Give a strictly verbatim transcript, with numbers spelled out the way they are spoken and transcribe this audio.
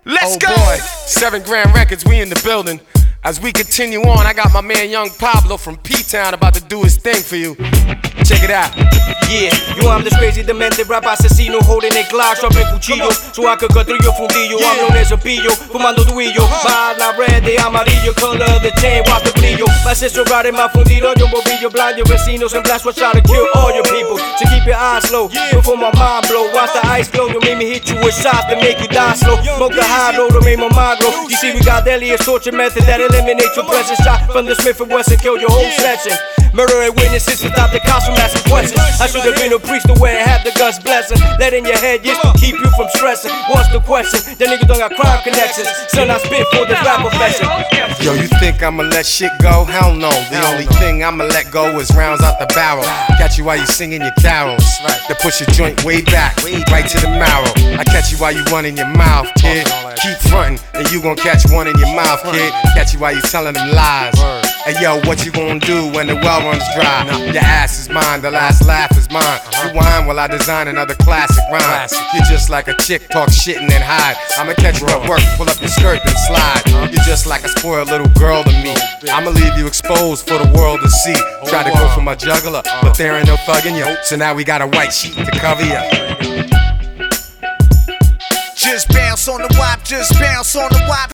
Let's oh go! Boy. Seven Grand Records, we in the building. As we continue on, I got my man Young Pablo from P-Town about to do his thing for you. Check it out. Yeah, yo I'm this crazy demente rap asesino holding a Glock, sharp el cuchillo, so I could cut through your fundillo. I'm known as a pillo, fumando tuillo. My la red de amarillo, color of the chain, watch the brillo. My sister riding my fundido, yo movillo, blind your vecinos and blast what try to kill all your people. So keep your eyes low, before my mind blow. Watch the ice flow, you make me hit you with shots that make you die slow. Smoke the high road to make my mind grow. You see we got deadly a torture method that eliminate your presence. Shot from the Smith and Wesson, kill your whole section. Murdering witnesses to stop the cops from asking questions. I should have been a priest to where I had the God's blessing. Let in your head just to keep you from stressing. What's the question? The niggas don't got crime connections. Son, I spit for this rap profession. Yo, you think I'ma let shit go? Hell no. The only thing I'ma let go is rounds out the barrel. Catch you while you singing your carols. To push your joint way back, right to the marrow. I catch you while you running your mouth, kid. Keep frontin', and you gon' catch one in your mouth, kid. Catch you while you telling them lies. Hey yo, what you gon' do when the well runs dry? Your ass is mine, the last laugh is mine. You whine while I design another classic rhyme. You're just like a chick, talk shit and then hide. I'ma catch you at work, pull up your skirt then slide. You're just like a spoiled little girl to me. I'ma leave you exposed for the world to see. Try to go for my juggler, but there ain't no thugging you. So now we got a white sheet to cover you. Just bounce on the wop, just bounce on the wop.